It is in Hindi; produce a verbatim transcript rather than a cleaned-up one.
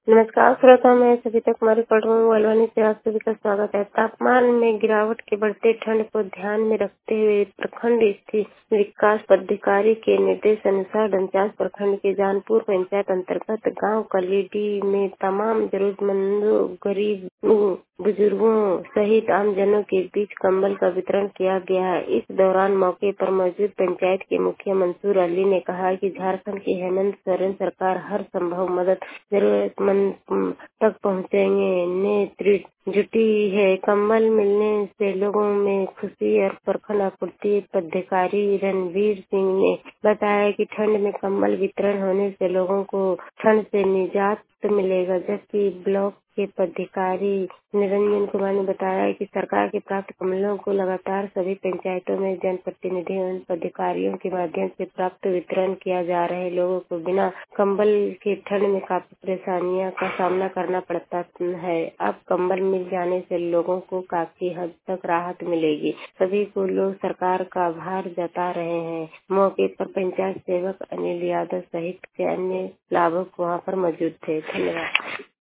नमस्कार श्रोता, मैं सविता कुमारी पढ़ रही हूँ अलवानी से। आप सभी का स्वागत है। तापमान में गिरावट के बढ़ते ठंड को ध्यान में रखते हुए प्रखंड स्थित विकास पदाधिकारी के निर्देश अनुसार डंचास प्रखंड के जानपुर पंचायत अंतर्गत गांव कलीडी में तमाम जरूरतमंदों, गरीब बुजुर्गों सहित आमजनों के बीच कंबल का वितरण किया गया है। इस दौरान मौके पर मौजूद पंचायत के मुखिया मंसूर अली ने कहा कि झारखंड की हेमंत सोरेन सरकार हर संभव मदद जरूरतमंद तक पहुंचेंगे ने जुटी है। कंबल मिलने से लोगों में खुशी और प्रखंड आपूर्ति पदाधिकारी रणवीर सिंह ने बताया कि ठंड में कंबल वितरण होने से लोगों को ठंड से निजात मिलेगा। जबकि ब्लॉक के पदाधिकारी निरंजन कुमार ने बताया कि सरकार के प्राप्त कंबलों को लगातार सभी पंचायतों में जनप्रतिनिधियों एवं पदाधिकारियों के माध्यम से प्राप्त वितरण किया जा रहा है। लोगों को बिना कंबल के ठंड में काफी परेशानियों का सामना करना पड़ता है। अब कंबल मिल जाने से लोगों को काफी हद तक राहत मिलेगी। सभी को लोग सरकार का आभार जता रहे हैं। मौके पर पंचायत सेवक अनिल यादव सहित के अन्य लाभुक वहां पर मौजूद थे। धन्यवाद।